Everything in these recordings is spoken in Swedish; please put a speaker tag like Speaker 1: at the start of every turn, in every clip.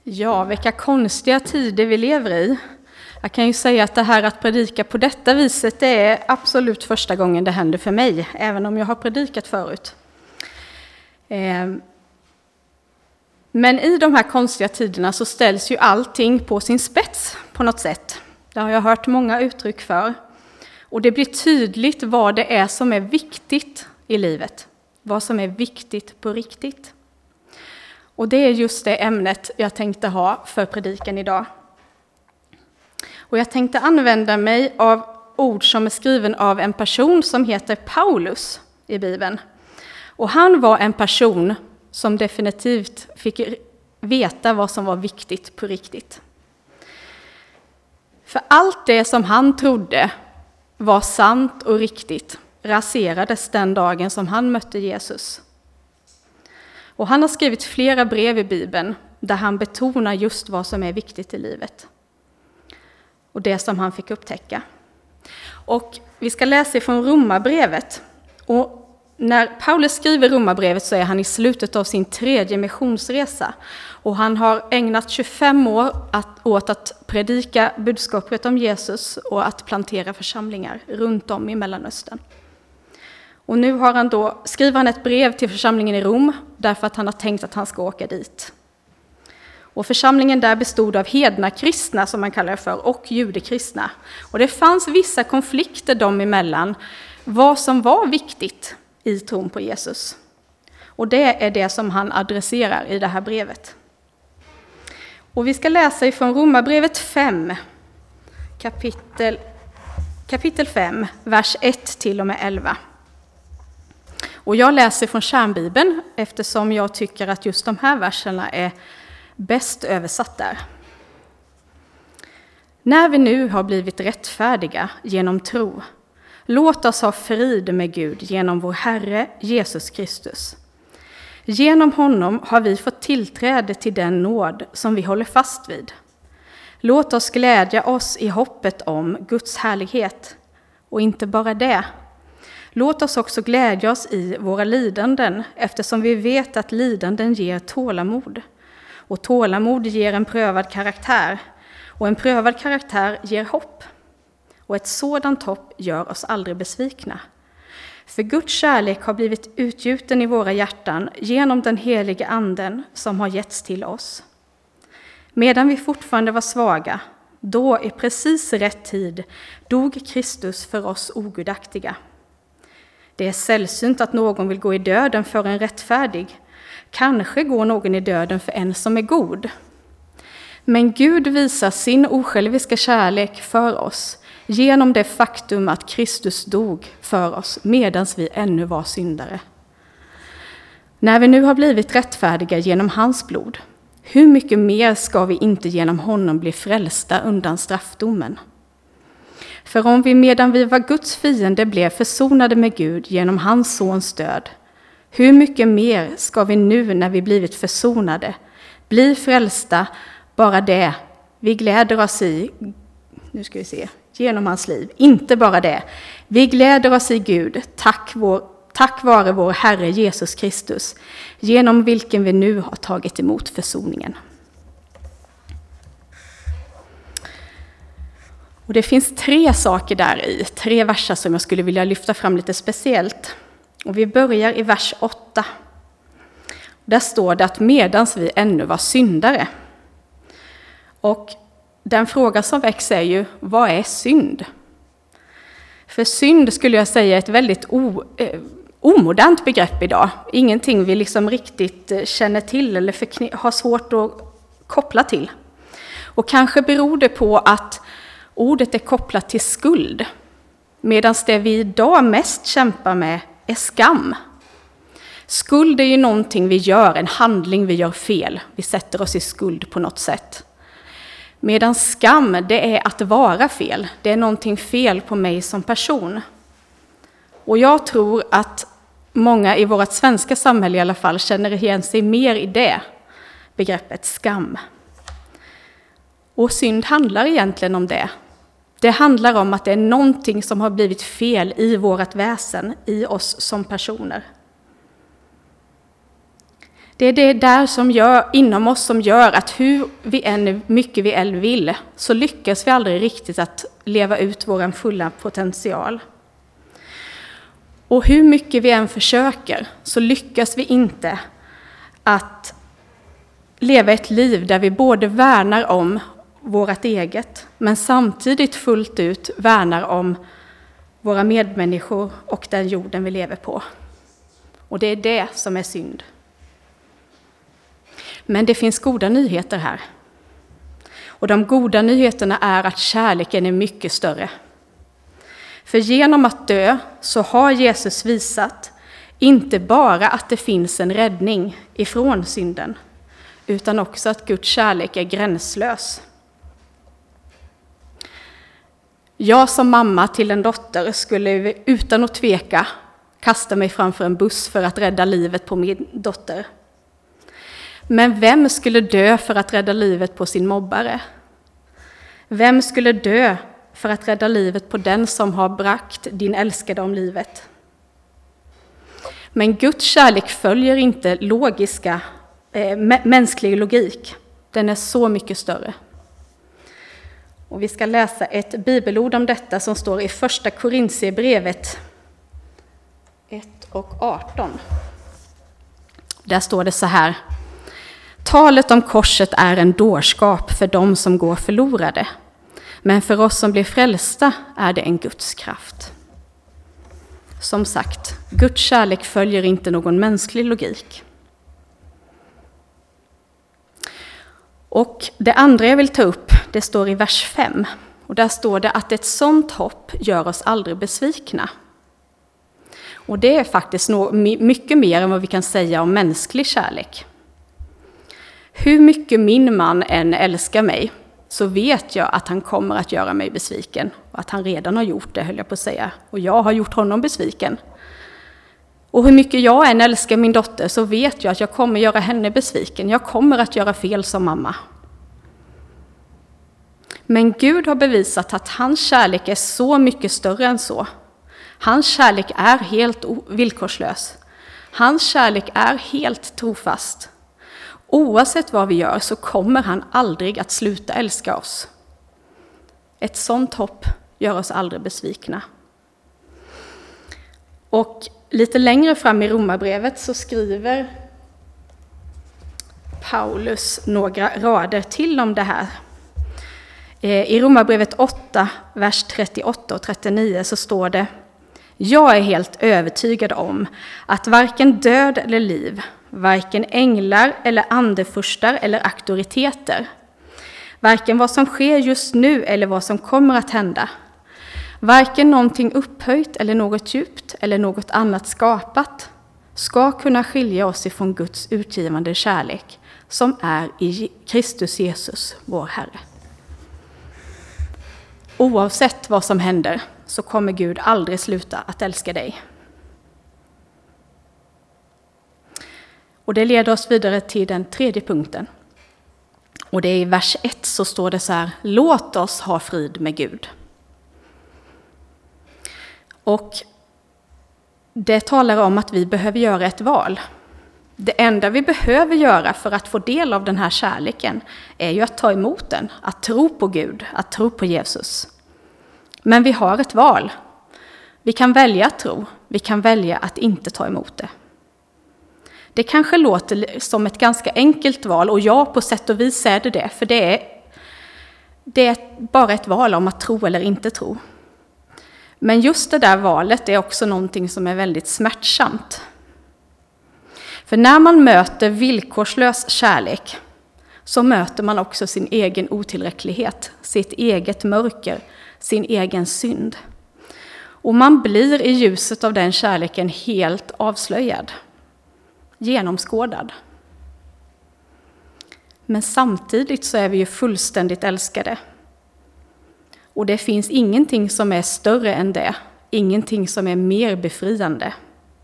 Speaker 1: Ja, vilka konstiga tider vi lever i. Jag kan ju säga att det här att predika på detta viset, det är absolut första gången det händer för mig, även om jag har predikat förut. Men i de här konstiga tiderna så ställs ju allting på sin spets på något sätt. Det har jag hört många uttryck för. Och det blir tydligt vad det är som är viktigt i livet. Vad som är viktigt på riktigt. Och det är just det ämnet jag tänkte ha för predikan idag. Och jag tänkte använda mig av ord som är skriven av en person som heter Paulus i Bibeln. Och han var en person som definitivt fick veta vad som var viktigt på riktigt. För allt det som han trodde var sant och riktigt raserades den dagen som han mötte Jesus. Och han har skrivit flera brev i Bibeln där han betonar just vad som är viktigt i livet. Och det som han fick upptäcka. Och vi ska läsa från Romarbrevet. Och när Paulus skriver Romarbrevet så är han i slutet av sin 3:e missionsresa. Och han har ägnat 25 år åt att predika budskapet om Jesus och att plantera församlingar runt om i Mellanöstern. Och nu skriver han ett brev till församlingen i Rom därför att han har tänkt att han ska åka dit. Och församlingen där bestod av hedna kristna som man kallar det för och judekristna. Och det fanns vissa konflikter dem emellan vad som var viktigt i tron på Jesus. Och det är det som han adresserar i det här brevet. Och vi ska läsa ifrån Romarbrevet 5, kapitel 5, vers 1 till och med 11. Och jag läser från Kärnbibeln eftersom jag tycker att just de här verserna är bäst översatt där. När vi nu har blivit rättfärdiga genom tro, låt oss ha frid med Gud genom vår Herre Jesus Kristus. Genom honom har vi fått tillträde till den nåd som vi håller fast vid. Låt oss glädja oss i hoppet om Guds härlighet. Och inte bara det. Låt oss också glädja oss i våra lidanden eftersom vi vet att lidanden ger tålamod. Och tålamod ger en prövad karaktär. Och en prövad karaktär ger hopp. Och ett sådant hopp gör oss aldrig besvikna. För Guds kärlek har blivit utgjuten i våra hjärtan genom den heliga anden som har getts till oss. Medan vi fortfarande var svaga, då i precis rätt tid dog Kristus för oss ogudaktiga. Det är sällsynt att någon vill gå i döden för en rättfärdig. Kanske går någon i döden för en som är god. Men Gud visar sin osjälviska kärlek för oss genom det faktum att Kristus dog för oss medan vi ännu var syndare. När vi nu har blivit rättfärdiga genom hans blod, hur mycket mer ska vi inte genom honom bli frälsta undan straffdomen? För om vi medan vi var Guds fiende blev försonade med Gud genom hans sons död, hur mycket mer ska vi nu när vi blivit försonade bli frälsta bara det vi gläder oss i, genom hans liv. Inte bara det. Vi gläder oss i Gud tack vare vår Herre Jesus Kristus, genom vilken vi nu har tagit emot försoningen. Och det finns 3 saker där i, 3 verser som jag skulle vilja lyfta fram lite speciellt. Och vi börjar i vers 8. Där står det att medans vi ännu var syndare. Och den fråga som väcks är ju, vad är synd? För synd skulle jag säga är ett väldigt omodernt begrepp idag. Ingenting vi liksom riktigt känner till eller har svårt att koppla till. Och kanske beror det på att ordet är kopplat till skuld. Medan det vi idag mest kämpar med är skam. Skuld är ju någonting vi gör, en handling vi gör fel. Vi sätter oss i skuld på något sätt. Medan skam, det är att vara fel. Det är någonting fel på mig som person. Och jag tror att många i vårt svenska samhälle i alla fall känner igen sig mer i det begreppet skam. Och synd handlar egentligen om det. Det handlar om att det är någonting som har blivit fel i vårt väsen, i oss som personer. Det Det är det där som gör, inom oss som gör att hur mycket vi än vill så lyckas vi aldrig riktigt att leva ut vår fulla potential. Och hur mycket vi än försöker så lyckas vi inte att leva ett liv där vi både värnar om vårt eget men samtidigt fullt ut värnar om våra medmänniskor och den jorden vi lever på. Och det är det som är synd. Men det finns goda nyheter här. Och de goda nyheterna är att kärleken är mycket större. För genom att dö så har Jesus visat inte bara att det finns en räddning ifrån synden, utan också att Guds kärlek är gränslös. Jag som mamma till en dotter skulle utan att tveka kasta mig framför en buss för att rädda livet på min dotter. Men vem skulle dö för att rädda livet på sin mobbare? Vem skulle dö för att rädda livet på den som har bragt din älskade om livet? Men Guds kärlek följer inte mänsklig logik. Den är så mycket större. Och vi ska läsa ett bibelord om detta som står i första Korintierbrevet 1:18. Där står det så här: talet om korset är en dårskap för dem som går förlorade, men för oss som blir frälsta är det en Guds kraft. Som sagt, Guds kärlek följer inte någon mänsklig logik. Och det andra jag vill ta upp, det står i vers 5. Och där står det att ett sånt hopp gör oss aldrig besvikna. Och det är faktiskt mycket mer än vad vi kan säga om mänsklig kärlek. Hur mycket min man än älskar mig så vet jag att han kommer att göra mig besviken. Och att han redan har gjort det, höll jag på att säga. Och jag har gjort honom besviken. Och hur mycket jag än älskar min dotter så vet jag att jag kommer göra henne besviken. Jag kommer att göra fel som mamma. Men Gud har bevisat att hans kärlek är så mycket större än så. Hans kärlek är helt villkorslös. Hans kärlek är helt trofast. Oavsett vad vi gör så kommer han aldrig att sluta älska oss. Ett sånt hopp gör oss aldrig besvikna. Och lite längre fram i Romarbrevet så skriver Paulus några rader till om det här. I Romarbrevet 8, vers 38 och 39 så står det: jag är helt övertygad om att varken död eller liv, varken änglar eller andefurstar eller auktoriteter, varken vad som sker just nu eller vad som kommer att hända, varken någonting upphöjt eller något djupt eller något annat skapat, ska kunna skilja oss ifrån Guds utgivande kärlek som är i Kristus Jesus, vår Herre. Oavsett vad som händer så kommer Gud aldrig sluta att älska dig. Och det leder oss vidare till den tredje punkten. Och det är i vers 1 så står det så här: låt oss ha frid med Gud. Och det talar om att vi behöver göra ett val. Det enda vi behöver göra för att få del av den här kärleken är ju att ta emot den, att tro på Gud, att tro på Jesus. Men vi har ett val. Vi kan välja att tro, vi kan välja att inte ta emot det. Det kanske låter som ett ganska enkelt val, och ja, på sätt och vis är det, för det är bara ett val om att tro eller inte tro. Men just det där valet är också någonting som är väldigt smärtsamt. För när man möter villkorslös kärlek så möter man också sin egen otillräcklighet, sitt eget mörker, sin egen synd. Och man blir i ljuset av den kärleken helt avslöjad, genomskådad. Men samtidigt så är vi ju fullständigt älskade. Och det finns ingenting som är större än det, ingenting som är mer befriande.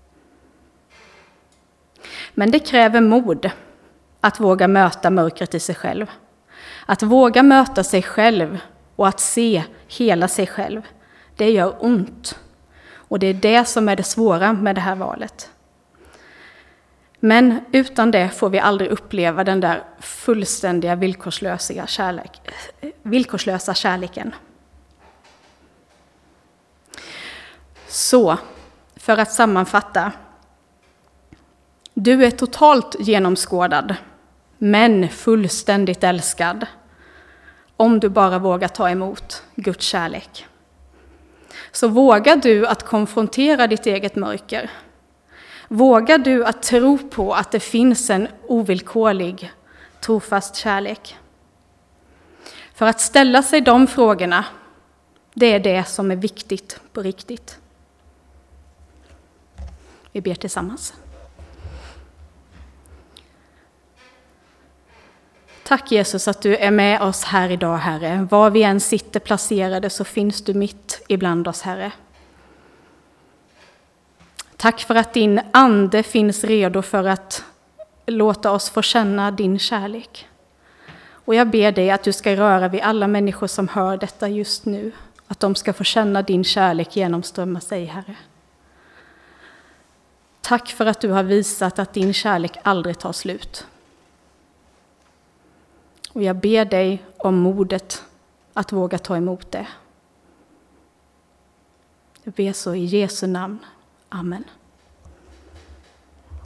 Speaker 1: Men det kräver mod att våga möta mörkret i sig själv. Att våga möta sig själv och att se hela sig själv. Det gör ont. Och det är det som är det svåra med det här valet. Men utan det får vi aldrig uppleva den där fullständiga villkorslösa kärleken. Så, för att sammanfatta. Du är totalt genomskådad, men fullständigt älskad. Om du bara vågar ta emot Guds kärlek. Så vågar du att konfrontera ditt eget mörker. Vågar du att tro på att det finns en ovillkorlig, trofast kärlek? För att ställa sig de frågorna, det är det som är viktigt på riktigt. Vi ber tillsammans. Tack Jesus att du är med oss här idag, Herre. Var vi än sitter placerade så finns du mitt ibland oss, Herre. Tack för att din ande finns redo för att låta oss få känna din kärlek. Och jag ber dig att du ska röra vid alla människor som hör detta just nu. Att de ska få känna din kärlek genomströmma sig, Herre. Tack för att du har visat att din kärlek aldrig tar slut. Och jag ber dig om modet att våga ta emot det. Jag ber så i Jesu namn. Amen.